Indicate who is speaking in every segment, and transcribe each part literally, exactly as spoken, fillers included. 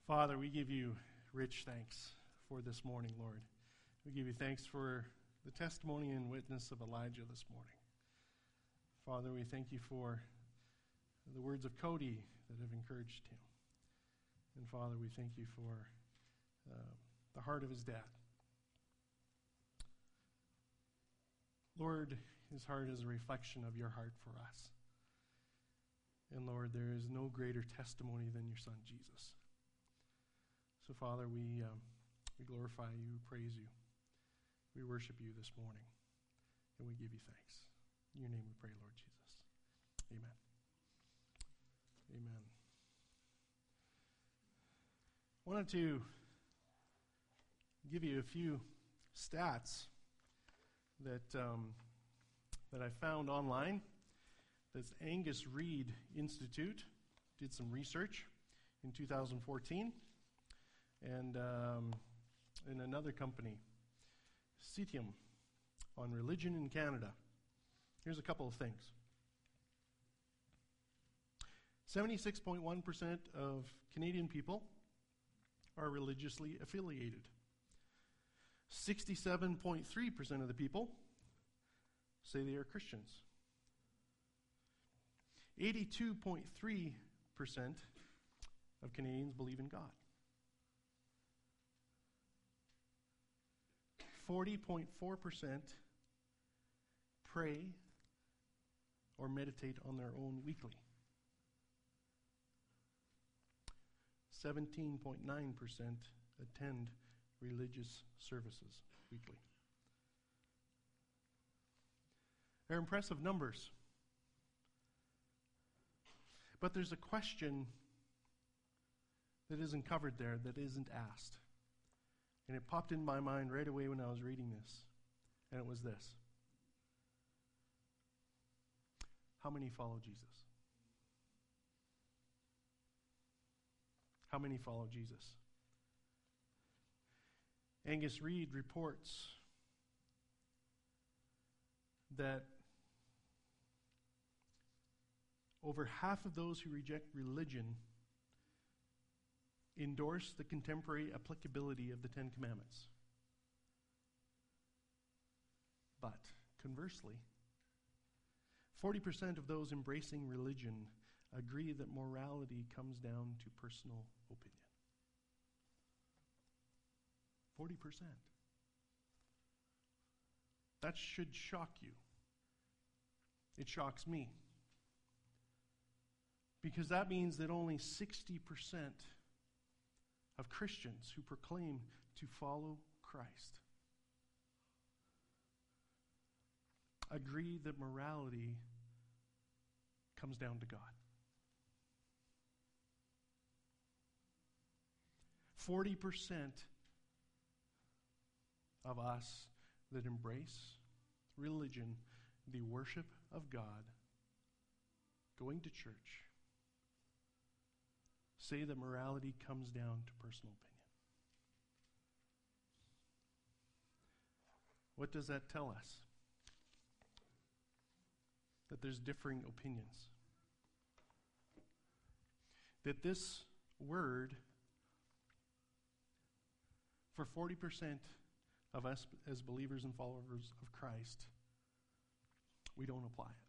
Speaker 1: Father, we give you rich thanks for this morning, Lord. We give you thanks for the testimony and witness of Elijah this morning. Father, we thank you for the words of Cody that have encouraged him. And Father, we thank you for uh, the heart of his dad. Lord, his heart is a reflection of your heart for us. And Lord, there is no greater testimony than your son, Jesus. So, Father, we um, we glorify you, praise you. We worship you this morning, and we give you thanks. In your name we pray, Lord Jesus. Amen. Amen. I wanted to give you a few stats that um, that I found online. This Angus Reid Institute did some research in two thousand fourteen. And um, in another company, Citium, on religion in Canada. Here's a couple of things. seventy-six point one percent of Canadian people are religiously affiliated. sixty-seven point three percent of the people say they are Christians. eighty-two point three percent of Canadians believe in God. forty point four percent pray or meditate on their own weekly. seventeen point nine percent attend religious services weekly. They're impressive numbers. But there's a question that isn't covered there, that isn't asked. And it popped in my mind right away when I was reading this. And it was this. How many follow Jesus? How many follow Jesus? Angus Reid reports that over half of those who reject religion endorse the contemporary applicability of the Ten Commandments. But, conversely, forty percent of those embracing religion agree that morality comes down to personal opinion. forty percent. That should shock you. It shocks me. Because that means that only sixty percent of Christians who proclaim to follow Christ agree that morality comes down to God. forty percent of us that embrace religion, the worship of God, going to church, say that morality comes down to personal opinion. What does that tell us? That there's differing opinions. That this word, for forty percent of us as believers and followers of Christ, we don't apply it.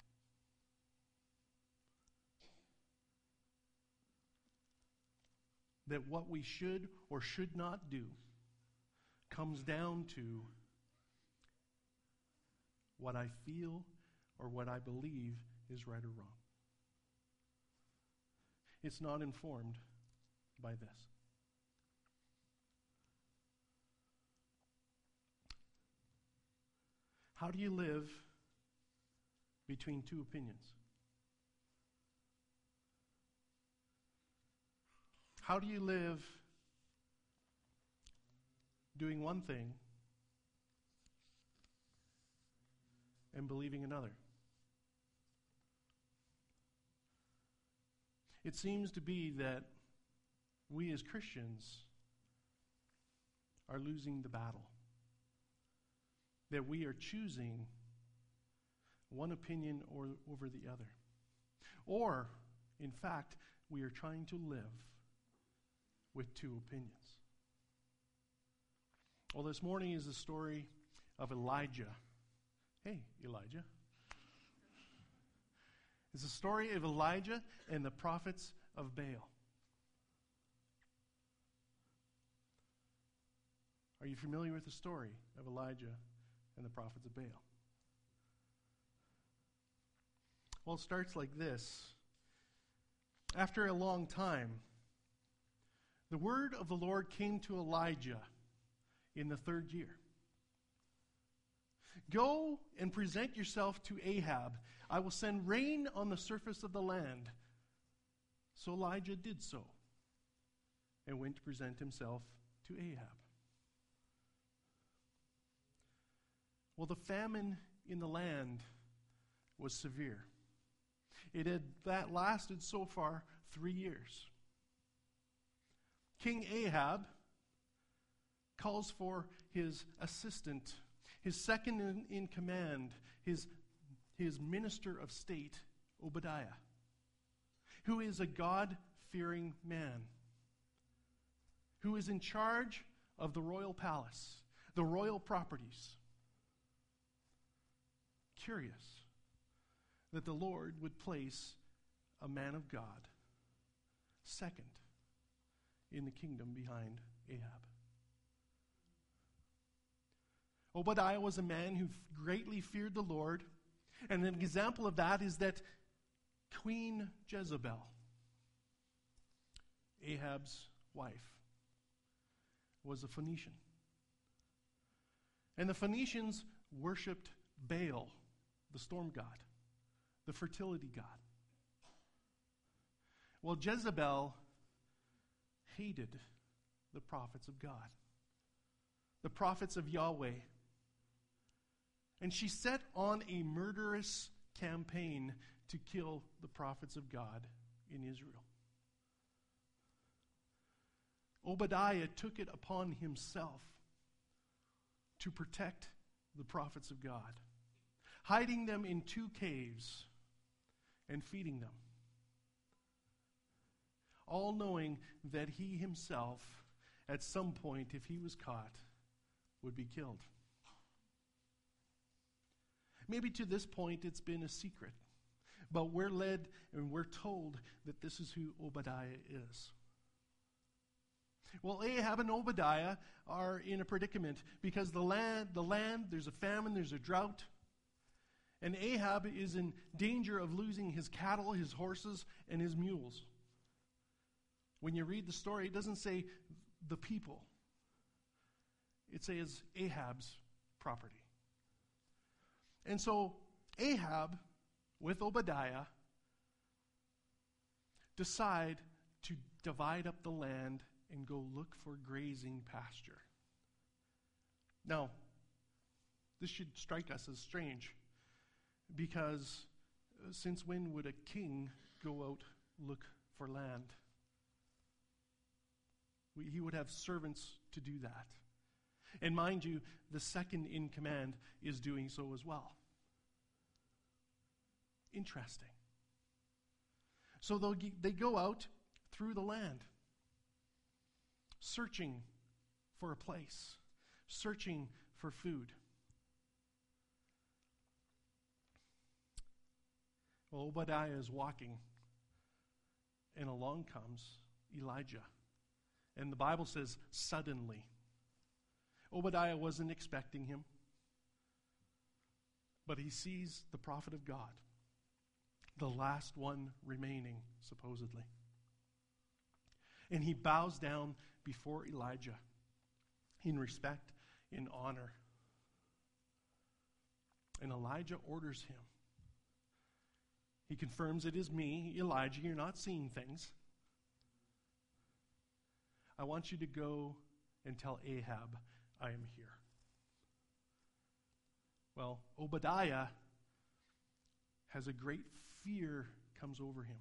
Speaker 1: That what we should or should not do comes down to what I feel or what I believe is right or wrong. It's not informed by this. How do you live between two opinions? How do you live doing one thing and believing another? It seems to be that we as Christians are losing the battle. That we are choosing one opinion or over the other. Or, in fact, we are trying to live with two opinions. Well, this morning is the story of Elijah. Hey, Elijah. It's the story of Elijah and the prophets of Baal. Are you familiar with the story of Elijah and the prophets of Baal? Well, it starts like this. After a long time, the word of the Lord came to Elijah in the third year. Go and present yourself to Ahab. I will send rain on the surface of the land. So Elijah did so and went to present himself to Ahab. Well, the famine in the land was severe. It had that lasted so far three years. King Ahab calls for his assistant, his second in, in command, his, his minister of state, Obadiah, who is a God-fearing man, who is in charge of the royal palace, the royal properties. Curious that the Lord would place a man of God second in the kingdom behind Ahab. Obadiah was a man who greatly feared the Lord, and an example of that is that Queen Jezebel, Ahab's wife, was a Phoenician. And the Phoenicians worshipped Baal, the storm god, the fertility god. Well, Jezebel hated the prophets of God, the prophets of Yahweh. And she set on a murderous campaign to kill the prophets of God in Israel. Obadiah took it upon himself to protect the prophets of God, hiding them in two caves and feeding them, all knowing that he himself, at some point, if he was caught, would be killed. Maybe to this point it's been a secret, but we're led and we're told that this is who Obadiah is. Well, Ahab and Obadiah are in a predicament because the land, the land, there's a famine, there's a drought, and Ahab is in danger of losing his cattle, his horses, and his mules. When you read the story, it doesn't say the people. It says Ahab's property. And so Ahab, with Obadiah, decide to divide up the land and go look for grazing pasture. Now, this should strike us as strange, because since when would a king go out look for land? We, he would have servants to do that. And mind you, the second in command is doing so as well. Interesting. So they'll, they go out through the land, searching for a place, searching for food. Well, Obadiah is walking, and along comes Elijah. And the Bible says, suddenly. Obadiah wasn't expecting him, but he sees the prophet of God, the last one remaining, supposedly. And he bows down before Elijah in respect, in honor. And Elijah orders him. He confirms, it is me, Elijah, you're not seeing things. I want you to go and tell Ahab, I am here. Well, Obadiah has a great fear comes over him.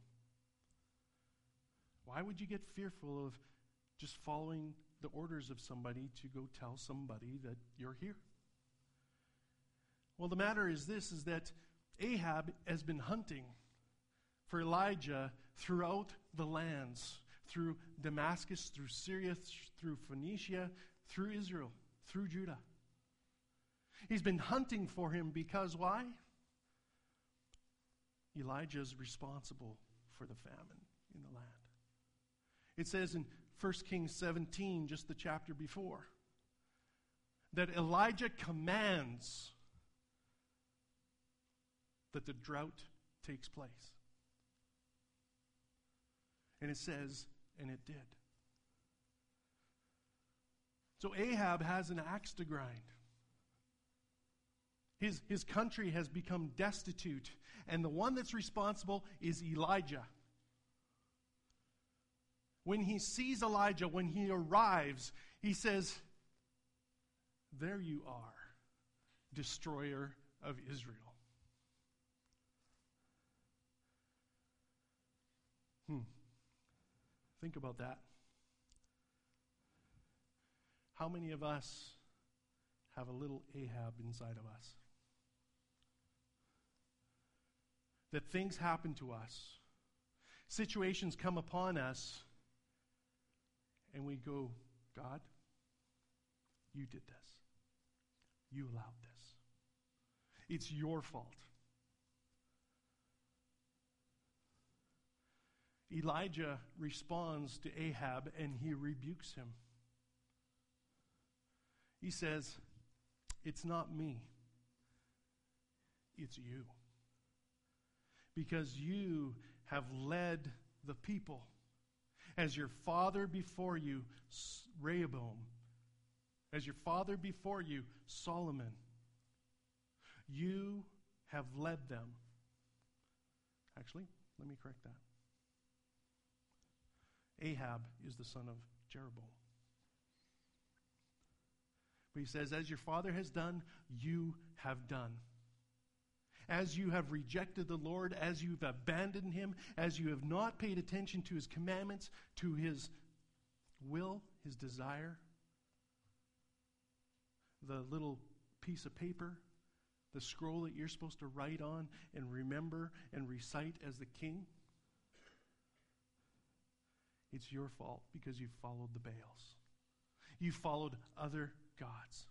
Speaker 1: Why would you get fearful of just following the orders of somebody to go tell somebody that you're here? Well, the matter is this, is that Ahab has been hunting for Elijah throughout the lands, through Damascus, through Syria, th- through Phoenicia, through Israel, through Judah. He's been hunting for him because why? Elijah is responsible for the famine in the land. It says in First Kings seventeen, just the chapter before, that Elijah commands that the drought takes place. And it says, and it did. So Ahab has an axe to grind. His, his country has become destitute, and the one that's responsible is Elijah. When he sees Elijah, when he arrives, he says, "There you are, destroyer of Israel." Hmm. Think about that. How many of us have a little Ahab inside of us? That things happen to us, situations come upon us, and we go, "God, you did this. You allowed this. It's your fault." Elijah responds to Ahab and he rebukes him. He says, "It's not me. It's you. Because you have led the people as your father before you, Rehoboam, as your father before you, Solomon. You have led them." Actually, let me correct that. Ahab is the son of Jeroboam. But he says, as your father has done, you have done. As you have rejected the Lord, as you've abandoned him, as you have not paid attention to his commandments, to his will, his desire, the little piece of paper, the scroll that you're supposed to write on and remember and recite as the king, it's your fault because you followed the Baals. You followed other gods.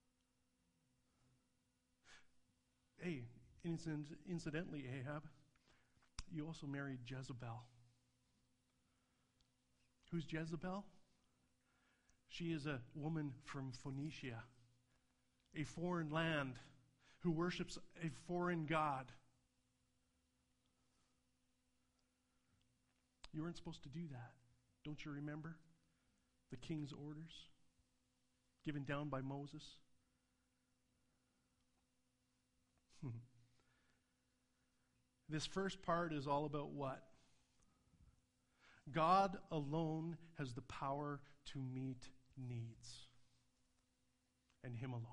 Speaker 1: Hey, incident, incidentally, Ahab, you also married Jezebel. Who's Jezebel? She is a woman from Phoenicia, a foreign land who worships a foreign god. You weren't supposed to do that. Don't you remember the king's orders given down by Moses? This first part is all about what? God alone has the power to meet needs. And him alone.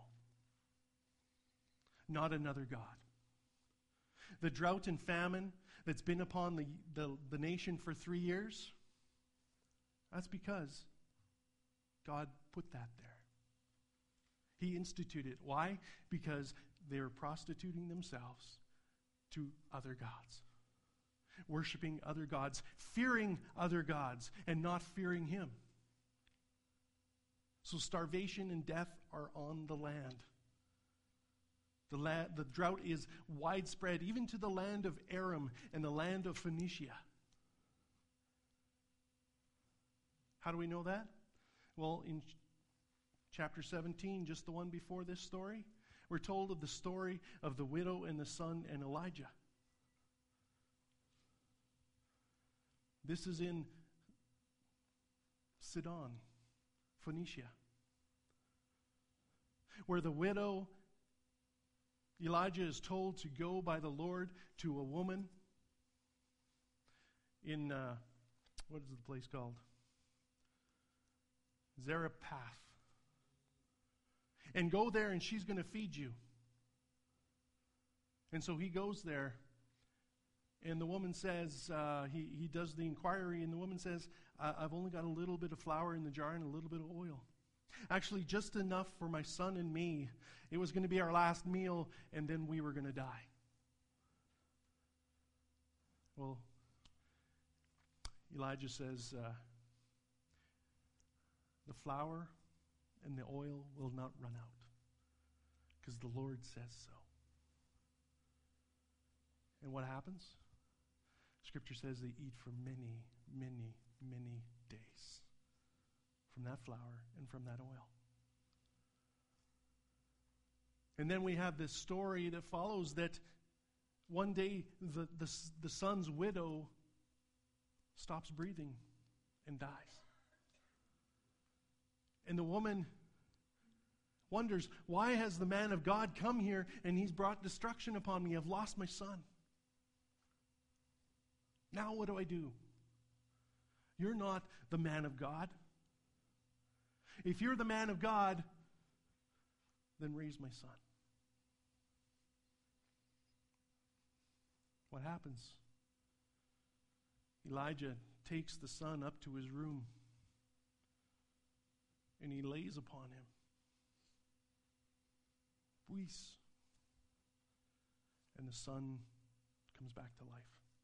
Speaker 1: Not another God. The drought and famine that's been upon the, the, the nation for three years, that's because God put that there. He instituted. Why? Because they were prostituting themselves to other gods. Worshipping other gods, fearing other gods, and not fearing him. So starvation and death are on the land. The, la- the drought is widespread, even to the land of Aram and the land of Phoenicia. How do we know that? Well, in ch- chapter seventeen, just the one before this story, we're told of the story of the widow and the son and Elijah. This is in Sidon, Phoenicia, where the widow, Elijah is told to go by the Lord to a woman in, uh, what is the place called? Zarephath. And go there and she's going to feed you. And so he goes there. And the woman says, uh, he, he does the inquiry, and the woman says, I've only got a little bit of flour in the jar and a little bit of oil. Actually, just enough for my son and me. It was going to be our last meal, and then we were going to die. Well, Elijah says, uh, flour and the oil will not run out, because the Lord says so. And what happens? Scripture says they eat for many, many, many days from that flour and from that oil. And then we have this story that follows that one day the, the, the son's widow stops breathing and dies. And the woman wonders, why has the man of God come here and he's brought destruction upon me? I've lost my son. Now what do I do? You're not the man of God. If you're the man of God, then raise my son. What happens? Elijah takes the son up to his room and he lays upon him. Whis. And the son comes back to life.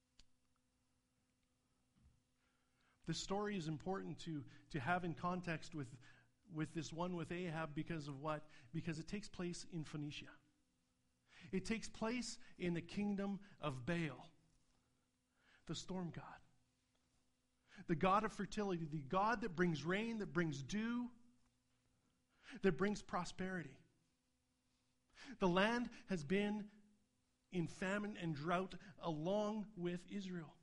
Speaker 1: This story is important to, to have in context with, with this one with Ahab because of what? Because it takes place in Phoenicia. It takes place in the kingdom of Baal, the storm god. The god of fertility, the god that brings rain, that brings dew, that brings prosperity. The land has been in famine and drought along with Israel.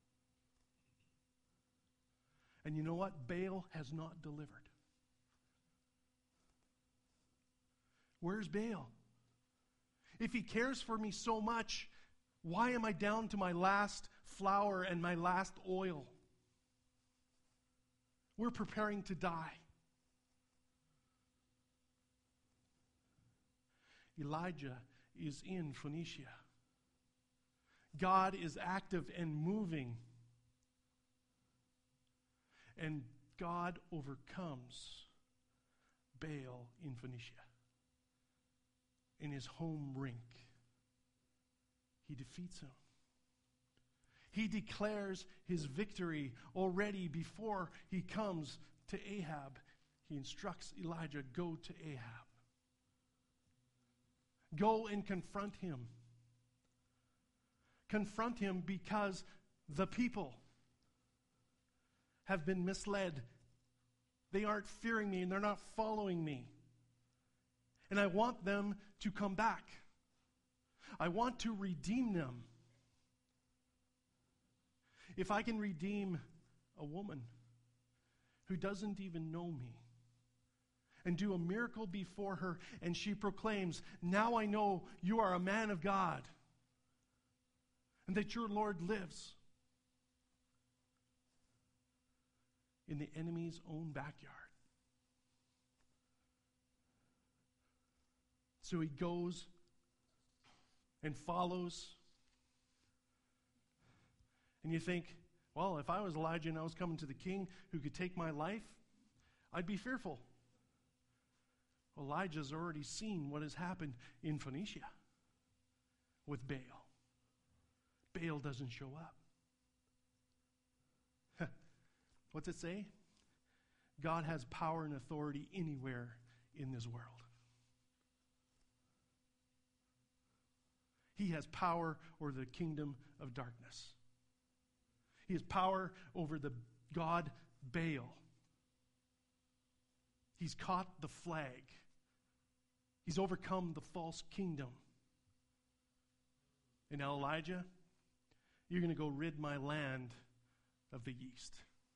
Speaker 1: And you know what? Baal has not delivered. Where's Baal? If he cares for me so much, why am I down to my last flour and my last oil? We're preparing to die. Elijah is in Phoenicia. God is active and moving. And God overcomes Baal in Phoenicia. In his home rink. He defeats him. He declares his victory already before he comes to Ahab. He instructs Elijah, go to Ahab. Go and confront him. Confront him because the people have been misled. They aren't fearing me and they're not following me. And I want them to come back. I want to redeem them. If I can redeem a woman who doesn't even know me and do a miracle before her and she proclaims, now I know you are a man of God and that your Lord lives in the enemy's own backyard. So he goes and follows. And you think, well, if I was Elijah and I was coming to the king who could take my life, I'd be fearful. Well, Elijah's already seen what has happened in Phoenicia with Baal. Baal doesn't show up. What's it say? God has power and authority anywhere in this world. He has power over the kingdom of darkness. He has power over the god Baal. He's caught the flag. He's overcome the false kingdom. And now, Elijah, you're going to go rid my land of the yeast.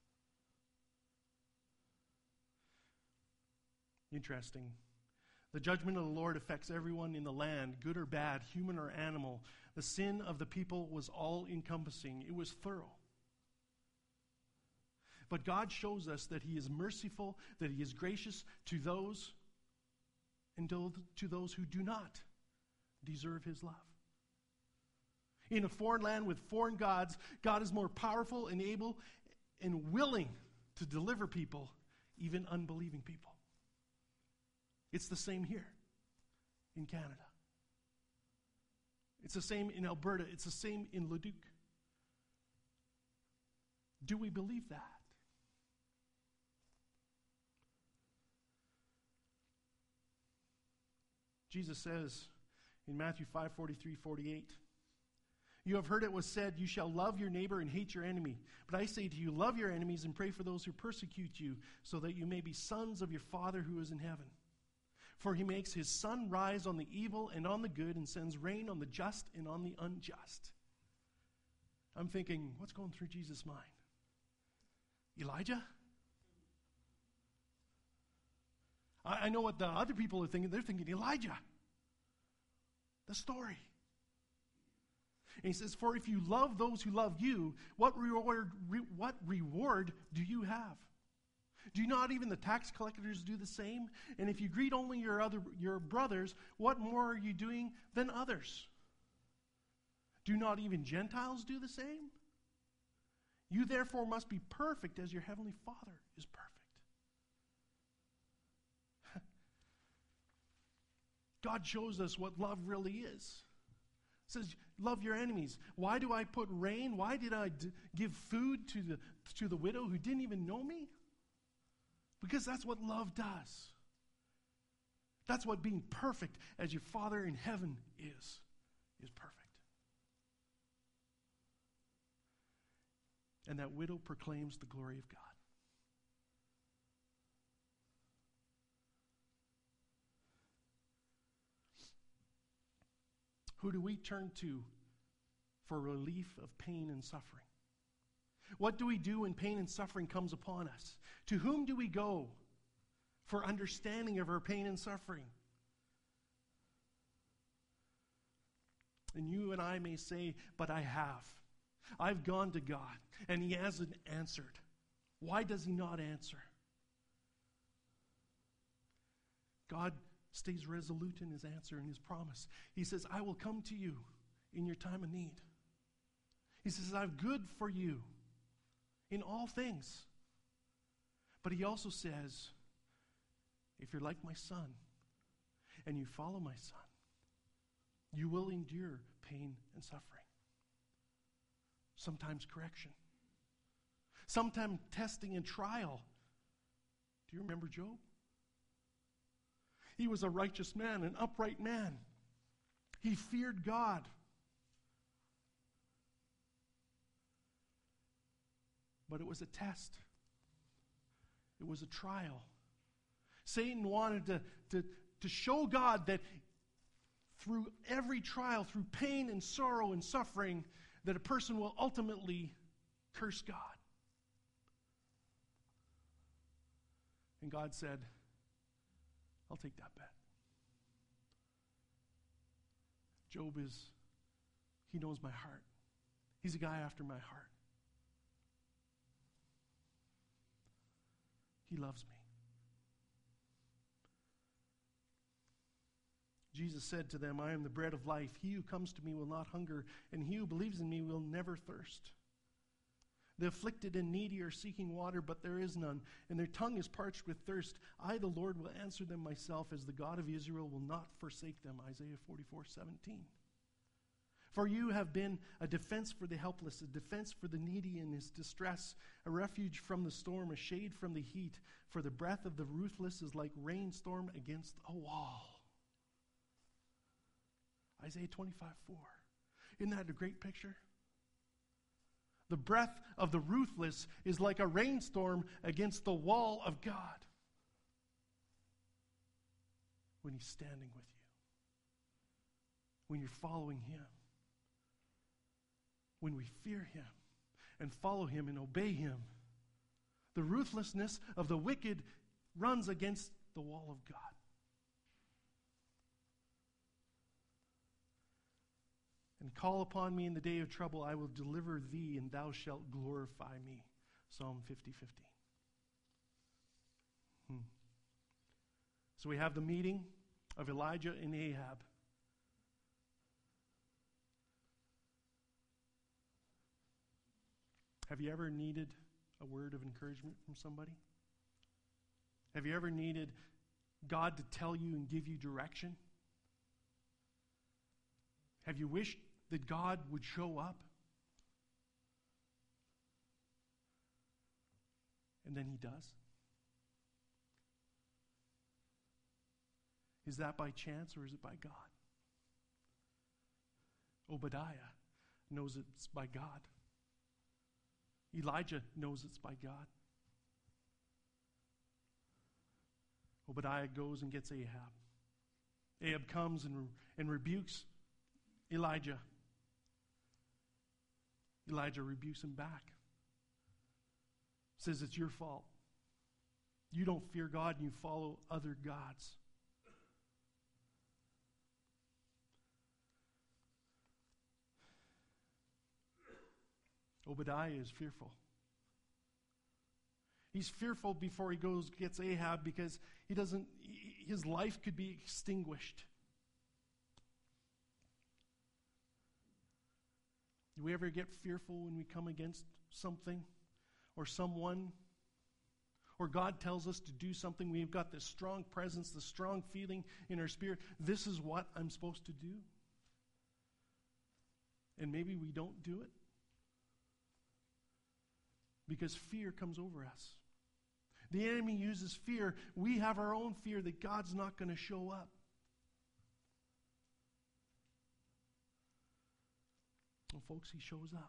Speaker 1: Interesting. The judgment of the Lord affects everyone in the land, good or bad, human or animal. The sin of the people was all-encompassing. It was thorough. But God shows us that He is merciful, that He is gracious to those and to those who do not deserve His love. In a foreign land with foreign gods, God is more powerful and able and willing to deliver people, even unbelieving people. It's the same here in Canada. It's the same in Alberta. It's the same in Leduc. Do we believe that? Jesus says in Matthew five, forty-three, forty-eight, you have heard it was said, you shall love your neighbor and hate your enemy. But I say to you, love your enemies and pray for those who persecute you, so that you may be sons of your Father who is in heaven. For he makes his sun rise on the evil and on the good, and sends rain on the just and on the unjust. I'm thinking, what's going through Jesus' mind? Elijah? I, I know what the other people are thinking. They're thinking Elijah. The story. And he says, for if you love those who love you, what reward, re, what reward do you have? Do not even the tax collectors do the same? And if you greet only your other your brothers, what more are you doing than others? Do not even Gentiles do the same? You therefore must be perfect as your heavenly Father is perfect. God shows us what love really is. It says, love your enemies. Why do I put rain? Why did I d- give food to the, to the widow who didn't even know me? Because that's what love does. That's what being perfect as your Father in heaven is, is perfect. And that widow proclaims the glory of God. Who do we turn to for relief of pain and suffering? What do we do when pain and suffering comes upon us? To whom do we go for understanding of our pain and suffering? And you and I may say, but I have. I've gone to God, and he hasn't answered. Why does he not answer? God stays resolute in his answer and his promise. He says, I will come to you in your time of need. He says, I have good for you in all things. But he also says, if you're like my son and you follow my son, you will endure pain and suffering. Sometimes correction. Sometimes testing and trial. Do you remember Job? He was a righteous man, an upright man. He feared God. But it was a test. It was a trial. Satan wanted to, to, to show God that through every trial, through pain and sorrow and suffering, that a person will ultimately curse God. And God said, I'll take that bet. Job is, he knows my heart. He's a guy after my heart. He loves me. Jesus said to them, I am the bread of life. He who comes to me will not hunger, and he who believes in me will never thirst. The afflicted and needy are seeking water, but there is none, and their tongue is parched with thirst. I, the Lord, will answer them myself, as the God of Israel will not forsake them. Isaiah forty-four seventeen. For you have been a defense for the helpless, a defense for the needy in his distress, a refuge from the storm, a shade from the heat. For the breath of the ruthless is like rainstorm against a wall. Isaiah twenty-five four. Isn't that a great picture? The breath of the ruthless is like a rainstorm against the wall of God when he's standing with you, when you're following him, when we fear him and follow him and obey him. The ruthlessness of the wicked runs against the wall of God. And call upon me in the day of trouble, I will deliver thee, and thou shalt glorify me. Psalm fifty fifteen. Hmm. So we have the meeting of Elijah and Ahab. Have you ever needed a word of encouragement from somebody? Have you ever needed God to tell you and give you direction? Have you wished that God would show up? And then he does. Is that by chance or is it by God? Obadiah knows it's by God. Elijah knows it's by God. Obadiah goes and gets Ahab. Ahab comes and, and rebukes Elijah. Elijah rebukes him back. Says it's your fault. You don't fear God and you follow other gods. Obadiah is fearful. He's fearful before he goes gets Ahab because he doesn't, his life could be extinguished. Do we ever get fearful when we come against something or someone? Or God tells us to do something. We've got this strong presence, this strong feeling in our spirit. This is what I'm supposed to do. And maybe we don't do it. Because fear comes over us. The enemy uses fear. We have our own fear that God's not going to show up. Well, folks, he shows up.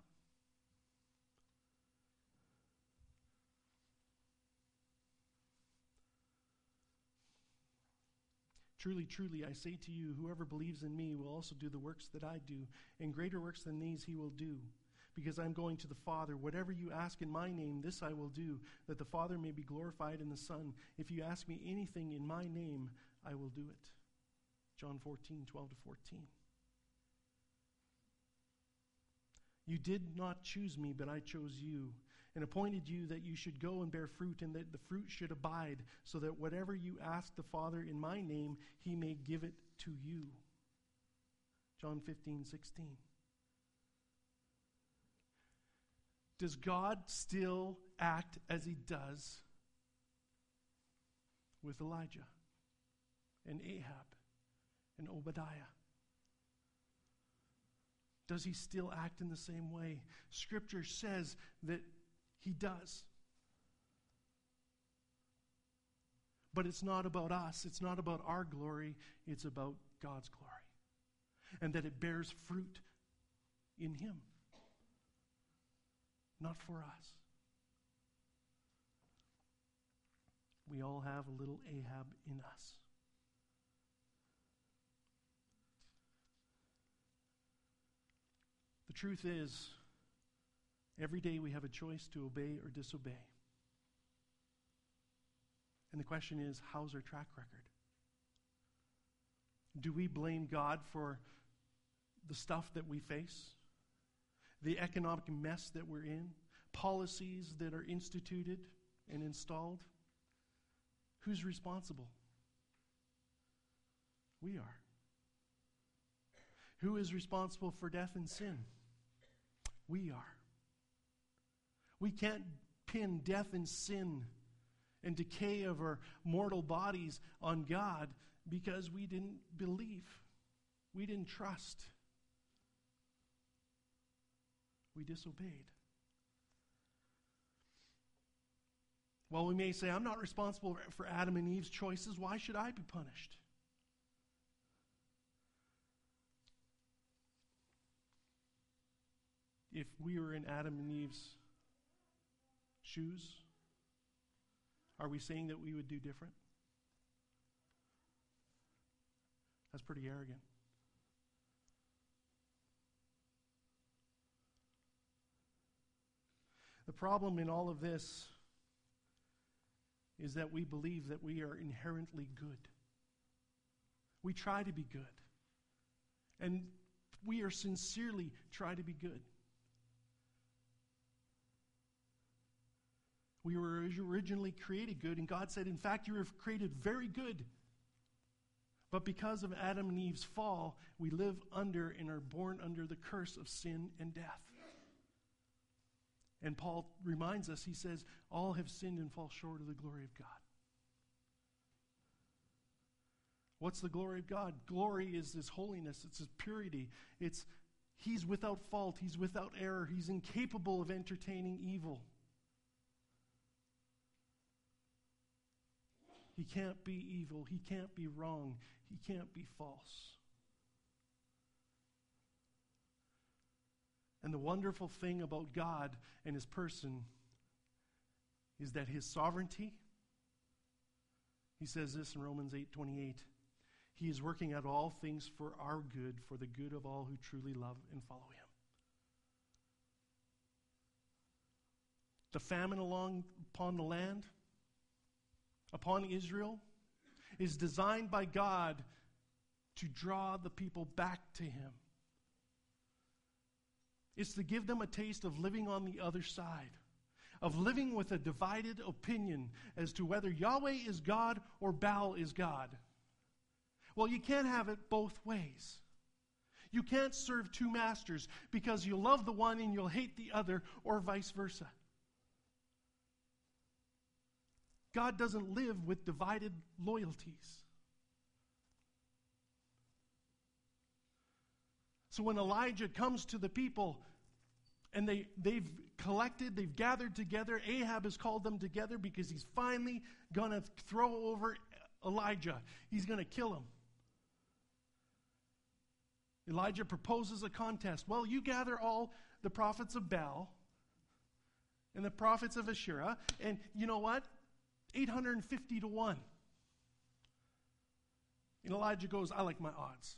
Speaker 1: Truly, truly, I say to you, whoever believes in me will also do the works that I do, and greater works than these he will do, because I'm going to the Father. Whatever you ask in my name, this I will do, that the Father may be glorified in the Son. If you ask me anything in my name, I will do it. John fourteen, twelve to fourteen. You did not choose me, but I chose you, and appointed you that you should go and bear fruit, and that the fruit should abide, so that whatever you ask the Father in my name, he may give it to you. John fifteen, sixteen. Does God still act as he does with Elijah and Ahab and Obadiah? Does he still act in the same way? Scripture says that he does. But it's not about us. It's not about our glory. It's about God's glory. And that it bears fruit in him. Not for us. We all have a little Ahab in us. The truth is, every day we have a choice to obey or disobey. And the question is, how's our track record? Do we blame God for the stuff that we face? The economic mess that we're in? Policies that are instituted and installed? Who's responsible? We are. Who is responsible for death and sin? We are. We can't pin death and sin and decay of our mortal bodies on God because we didn't believe. We didn't trust. We disobeyed. Well, we may say, I'm not responsible for Adam and Eve's choices. Why should I be punished? If we were in Adam and Eve's shoes, are we saying that we would do different? That's pretty arrogant. The problem in all of this is that we believe that we are inherently good. We try to be good. And we are sincerely try to be good. We were originally created good, and God said, in fact, you were created very good. But because of Adam and Eve's fall, we live under and are born under the curse of sin and death. And Paul reminds us, he says, all have sinned and fall short of the glory of God. What's the glory of God? Glory is his holiness, it's his purity. It's he's without fault, he's without error, he's incapable of entertaining evil. He can't be evil. He can't be wrong. He can't be false. And the wonderful thing about God and his person is that his sovereignty, he says this in Romans eight twenty-eight, he is working out all things for our good, for the good of all who truly love and follow him. The famine along upon the land, upon Israel, is designed by God to draw the people back to him. It's to give them a taste of living on the other side, of living with a divided opinion as to whether Yahweh is God or Baal is God. Well, you can't have it both ways. You can't serve two masters because you love the one and you'll hate the other, or vice versa. God doesn't live with divided loyalties. So when Elijah comes to the people and they, they've collected, they've gathered together, Ahab has called them together because he's finally going to throw over Elijah. He's going to kill him. Elijah proposes a contest. Well, you gather all the prophets of Baal and the prophets of Asherah, and you know what? eight hundred fifty to one. And Elijah goes, I like my odds.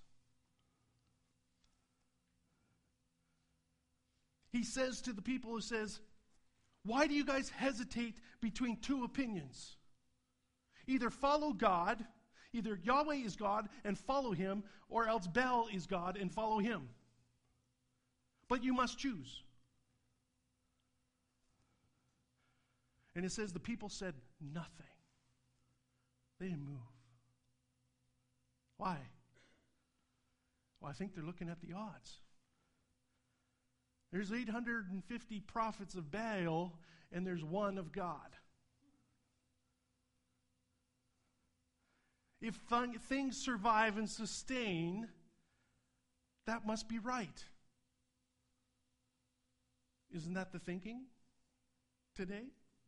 Speaker 1: He says to the people who says, why do you guys hesitate between two opinions? Either follow God, either Yahweh is God and follow him, or else Baal is God and follow him. But you must choose. And it says the people said nothing. They didn't move. Why? Well, I think they're looking at the odds. There's eight hundred fifty prophets of Baal, and there's one of God. If th- things survive and sustain, that must be right. Isn't that the thinking today?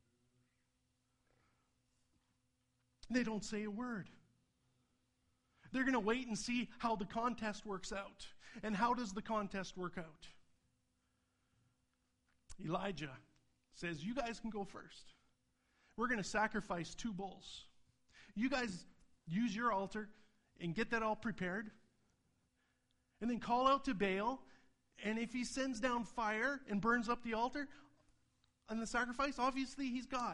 Speaker 1: They don't say a word. They're going to wait and see how the contest works out. And how does the contest work out? Elijah says, you guys can go first. We're going to sacrifice two bulls. You guys use your altar and get that all prepared. And then call out to Baal. And if he sends down fire and burns up the altar and the sacrifice, obviously he's God.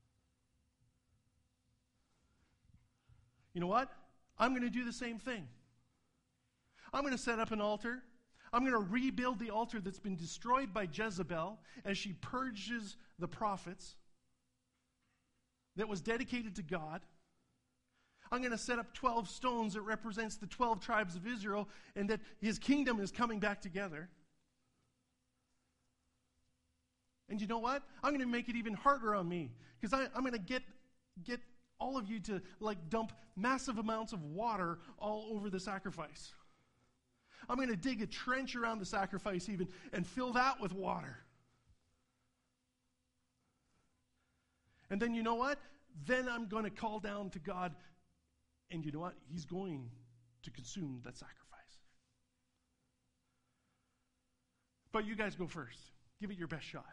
Speaker 1: You know what? I'm going to do the same thing. I'm going to set up an altar. I'm going to rebuild the altar that's been destroyed by Jezebel as she purges the prophets that was dedicated to God. I'm going to set up twelve stones that represents the twelve tribes of Israel and that his kingdom is coming back together. And you know what? I'm going to make it even harder on me because I'm going to get get all of you to like dump massive amounts of water all over the sacrifice. I'm going to dig a trench around the sacrifice even and fill that with water. And then you know what? Then I'm going to call down to God, and you know what? He's going to consume that sacrifice. But you guys go first. Give it your best shot.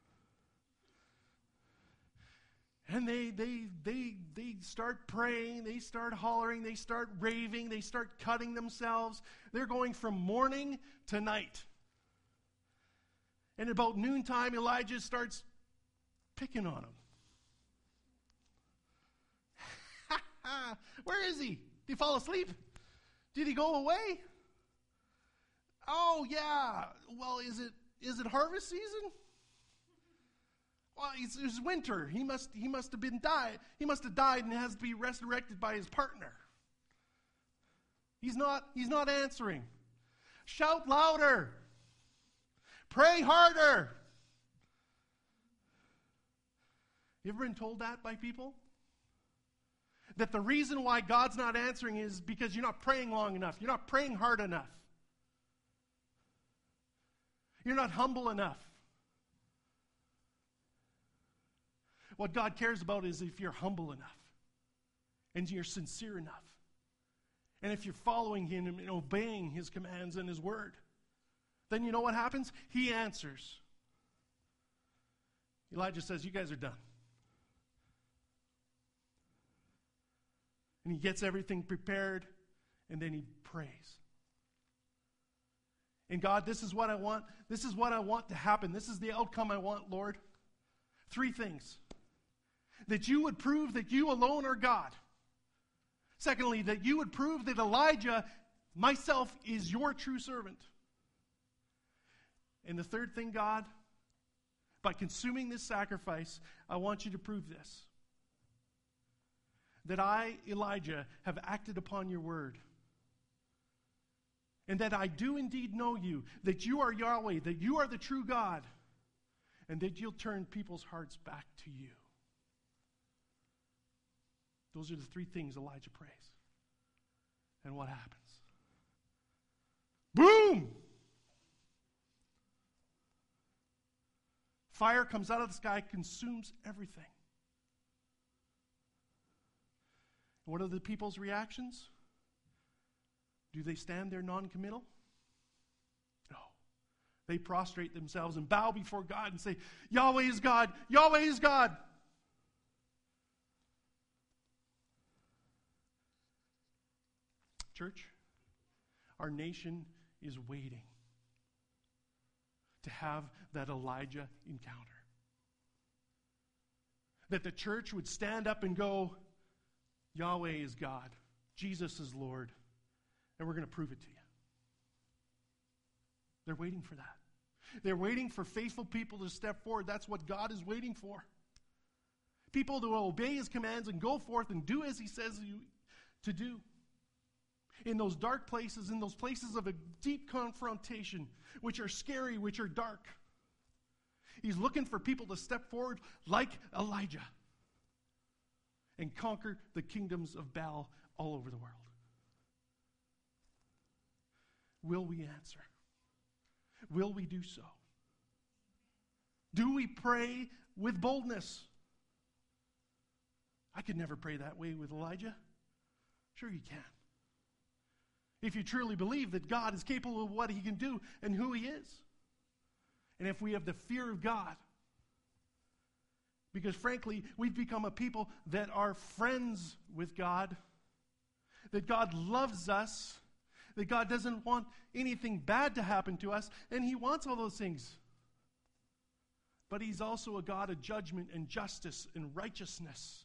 Speaker 1: And they they they they start praying, they start hollering, they start raving, they start cutting themselves. They're going from morning to night. And about noontime, Elijah starts picking on them. Where is he? Did he fall asleep? Did he go away? Oh yeah. Well, is it is it harvest season? Well, it's, it's winter. He must he must have been died. He must have died and has to be resurrected by his partner. He's not he's not answering. Shout louder. Pray harder. You ever been told that by people? That the reason why God's not answering is because you're not praying long enough. You're not praying hard enough. You're not humble enough. What God cares about is if you're humble enough. and you're sincere enough, and if you're following him and obeying his commands and his word, then you know what happens? He answers. Elijah says, you guys are done. And he gets everything prepared, and then he prays. And God, this is what I want. This is what I want to happen. This is the outcome I want, Lord. Three things. That you would prove that you alone are God. Secondly, that you would prove that Elijah, myself, is your true servant. And the third thing, God, by consuming this sacrifice, I want you to prove this. That I, Elijah, have acted upon your word. And that I do indeed know you, that you are Yahweh, that you are the true God, and that you'll turn people's hearts back to you. Those are the three things Elijah prays. And what happens? Boom! Fire comes out of the sky, consumes everything. And what are the people's reactions? Do they stand there non-committal? No. They prostrate themselves and bow before God and say, Yahweh is God, Yahweh is God. Church, our nation is waiting to have that Elijah encounter. That the church would stand up and go, Yahweh is God, Jesus is Lord, and we're going to prove it to you. They're waiting for that. They're waiting for faithful people to step forward. That's what God is waiting for. People to obey his commands and go forth and do as he says you to do. In those dark places, in those places of a deep confrontation, which are scary, which are dark. He's looking for people to step forward like Elijah and conquer the kingdoms of Baal all over the world. Will we answer? Will we do so? Do we pray with boldness? I could never pray that way with Elijah. Sure you can. If you truly believe that God is capable of what he can do and who he is. And if we have the fear of God. Because frankly, we've become a people that are friends with God. That God loves us. That God doesn't want anything bad to happen to us. And he wants all those things. But he's also a God of judgment and justice and righteousness.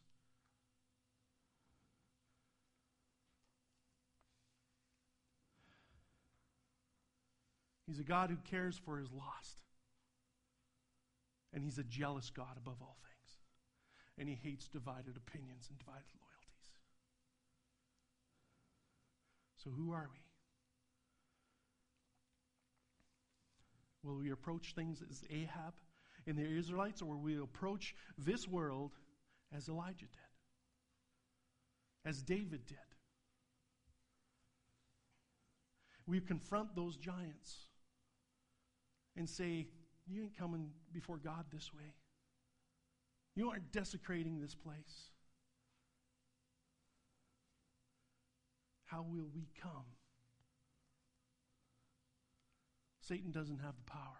Speaker 1: He's a God who cares for his lost. And he's a jealous God above all things. And he hates divided opinions and divided loyalties. So who are we? Will we approach things as Ahab and the Israelites, or will we approach this world as Elijah did? As David did? We confront those giants and say, you ain't coming before God this way. You aren't desecrating this place. How will we come? Satan doesn't have the power.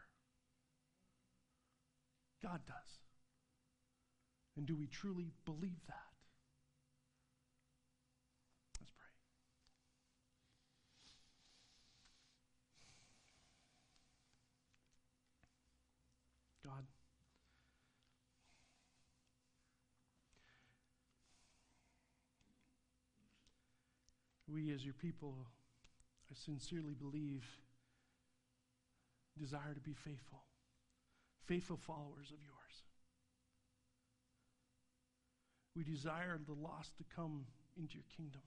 Speaker 1: God does. And do we truly believe that? Let's pray. God, we as your people, I sincerely believe, desire to be faithful, faithful followers of yours. We desire the lost to come into your kingdom.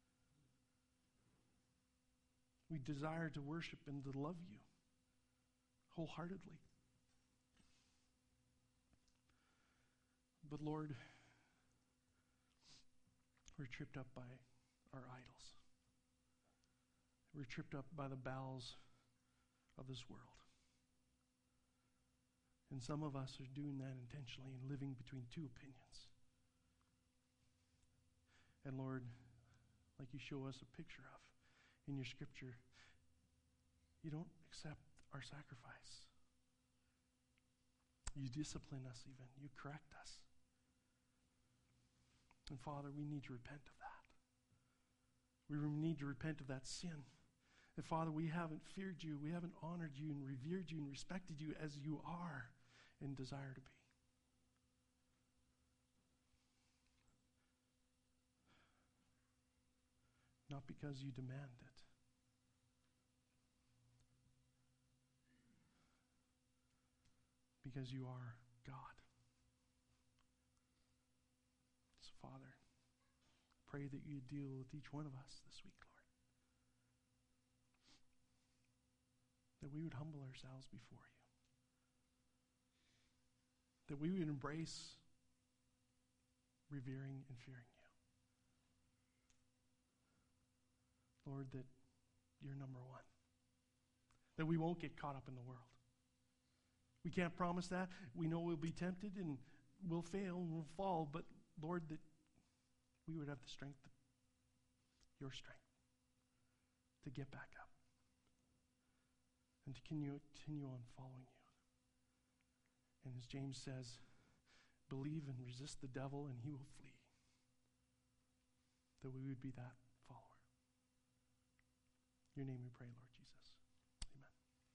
Speaker 1: We desire to worship and to love you wholeheartedly. But Lord, we're tripped up by our idols. We're tripped up by the bowels of this world. And some of us are doing that intentionally and living between two opinions. And Lord, like you show us a picture of in your scripture, you don't accept our sacrifice. You discipline us even. You correct us. And Father, we need to repent of that. We need to repent of that sin. And Father, we haven't feared you, we haven't honored you and revered you and respected you as you are and desire to be. Not because you demand it. Because you are God. So Father, pray that you deal with each one of us this week, Lord. That we would humble ourselves before you. That we would embrace revering and fearing you. Lord, that you're number one. That we won't get caught up in the world. We can't promise that. We know we'll be tempted and we'll fail and we'll fall, but Lord, that we would have the strength, your strength, to get back up and to continue, continue on following you. And as James says, believe and resist the devil and he will flee. That we would be that follower. In your name we pray, Lord.